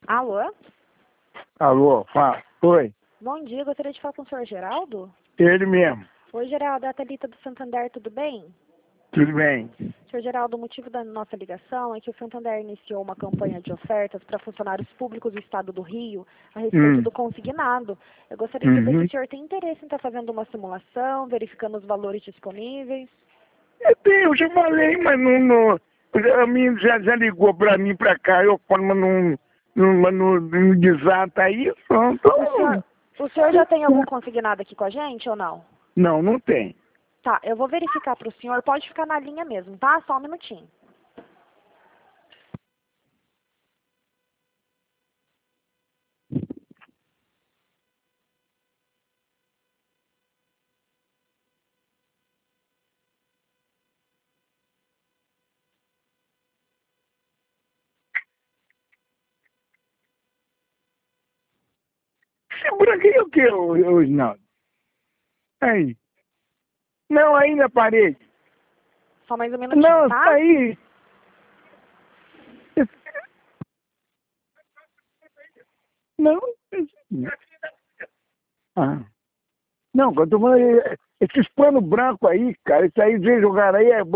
Alô? Alô, fala. Oi, Bom dia, gostaria de falar com o senhor Geraldo? ele mesmo. Oi, Geraldo, é a Thalita do Santander, tudo bem? Tudo bem? Senhor Geraldo, o motivo da nossa ligação é que o Santander iniciou uma campanha de ofertas para funcionários públicos do estado do Rio a respeito do consignado. Eu gostaria de saber se o senhor tem interesse em estar fazendo uma simulação, verificando os valores disponíveis. Eu já falei, mas a minha já ligou pra mim pra cá, eu falo, mas não desata aí, pronto. O senhor já tem algum consignado aqui com a gente ou não? Não tem. Tá, eu vou verificar para o senhor, pode ficar na linha mesmo, tá? Só um minutinho. Segura aqui o que, Osnaldo? Aí. Não, aí na parede. Só mais um minutinho, Não, tá? tá aí. Não. Ah. Não, eu tô falando, esses panos brancos aí, cara, isso aí, vocês jogaram aí, é...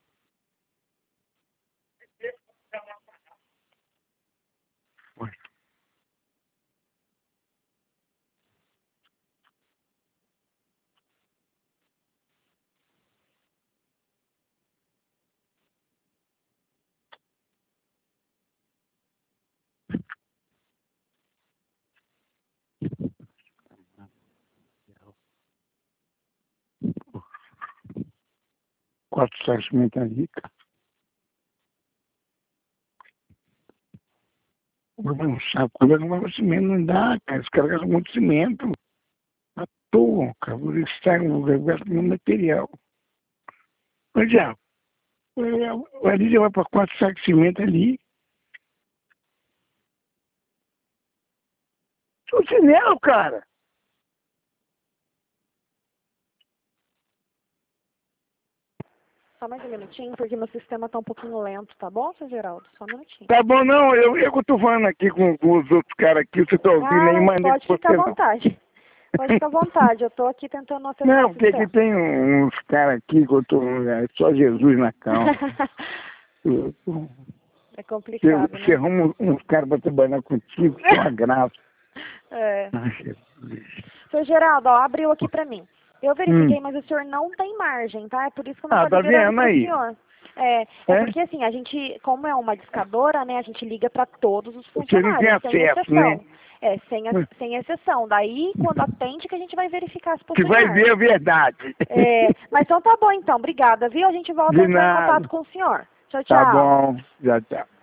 4 metros ali, cara. Um saco, mas cimento não dá, cara. Os caras gastam muito cimento. À toa, cara. Eles estragam, gastam muito material. Mas já, ali já vai para 4 sacos de cimento ali. Sou chinelo, cara. Só mais um minutinho, porque meu sistema tá um pouquinho lento, tá bom, seu Geraldo? Só um minutinho. Tá bom, não, eu tô falando aqui com os outros caras aqui, você tá ouvindo aí, mas Pode ficar à não. vontade. Pode ficar à vontade, eu tô aqui tentando acessar Não, o porque aqui sistema. tem uns caras aqui que eu tô. É só Jesus na calma. É complicado, Você né? arruma uns caras pra trabalhar contigo, que é uma graça. É. Ai, Jesus. Seu Geraldo, ó, abriu aqui pra mim. Eu verifiquei, mas o senhor não tem margem, tá? É por isso que eu não tô Tá liberando vendo pro aí? senhor. É porque assim, a gente, como é uma discadora, né, a gente liga para todos os Você não tem funcionários, sem acesso, exceção. né? Sem exceção. Daí, quando atende, que a gente vai verificar se Que possui vai ver margem. a verdade. Mas então tá bom então, obrigada, viu? A gente volta a De entrar em contato nada. com o senhor. Tchau, Tá tchau. bom. Já tá.